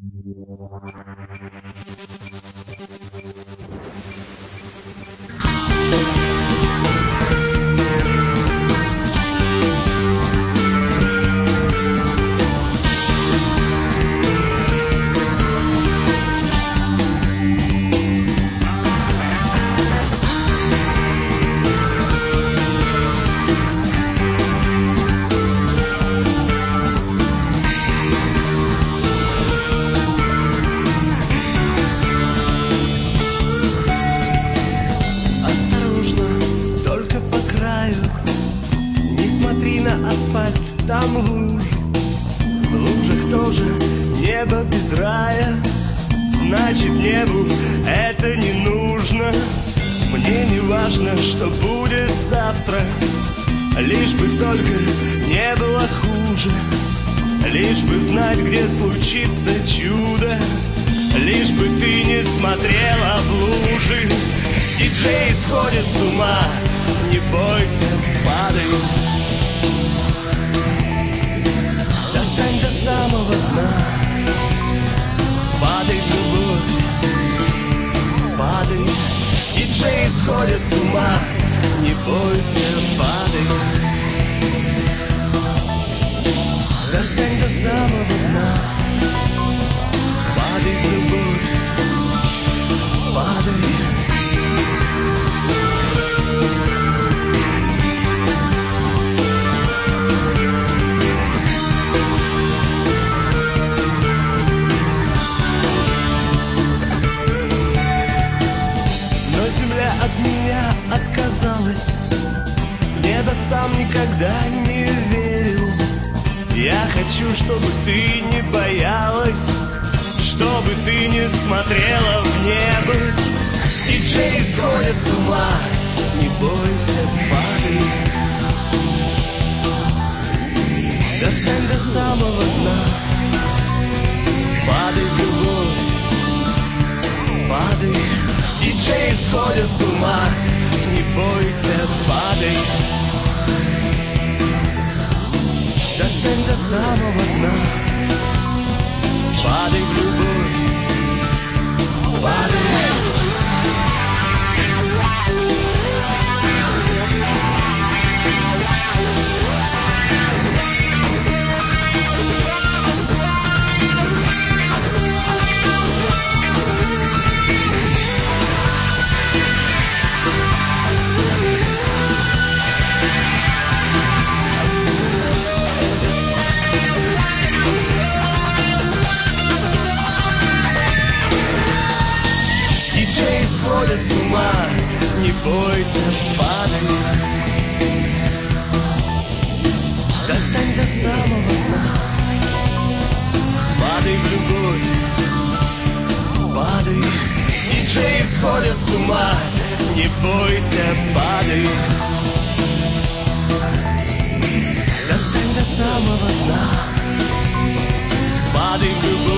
Асфальт, там лужи, в лужах тоже небо без рая. Значит, небу это не нужно. Мне не важно, что будет завтра, лишь бы только не было хуже. Лишь бы знать, где случится чудо, лишь бы ты не смотрела в лужи. Диджей сходит с ума, не бойся, падай. Достань до самого дна, падай в любовь, падай. Диджей сходит с ума, не бойся, падай. Достань до самого дна, падай в любовь, падай. Земля от меня отказалась, в небо сам никогда не верил. Я хочу, чтобы ты не боялась, чтобы ты не смотрела в небо. Диджей сходит с ума, не бойся, падай. Достань до самого дна, падай в любовь, падай. Диджей сходит с ума, не бойся, падай. Достань до самого дна, падай в любовь, падай. Сходит с ума, не бойся, падай. Достань до самого дна, падай в любовь, падай. Диджей сходит с ума, не бойся, падай. Достань до самого дна, падай в любовь.